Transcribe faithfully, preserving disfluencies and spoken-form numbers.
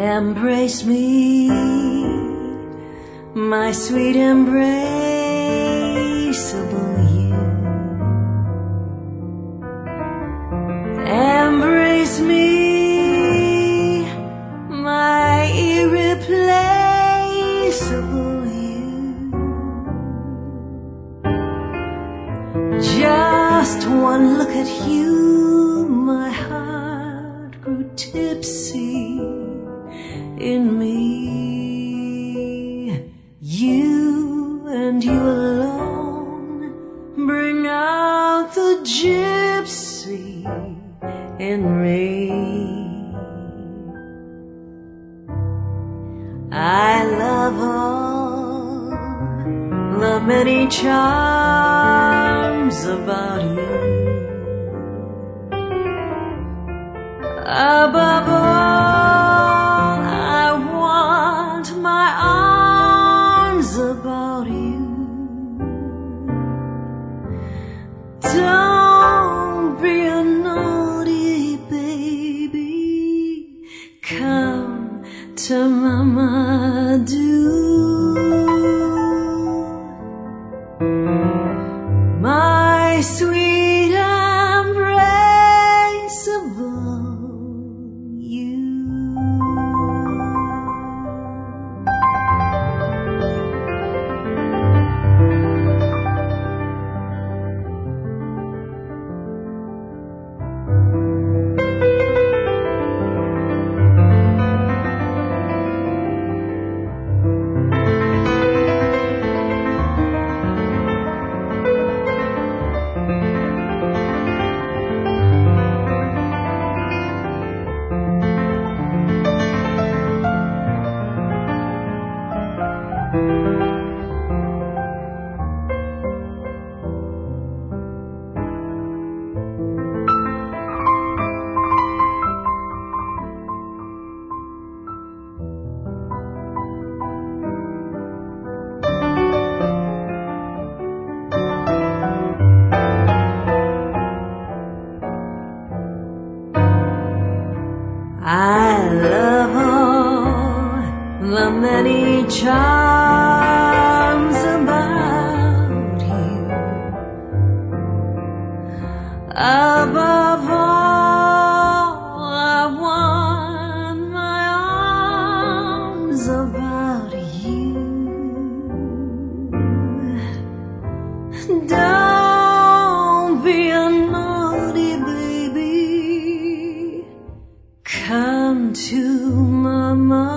Embrace me, my sweet embraceable you. Embrace me, my irreplaceable you. Just one look at you, my heart grew tipsy in me. You and you alone bring out the gypsy in me. I love all the many charms about you. Above all, I want my arms about you. Don't be a naughty baby, come to mama do. My sweet embraceable you. I love all the many charms about you. Above all, I want my arms about you. Don't be a naughty baby, come to mama.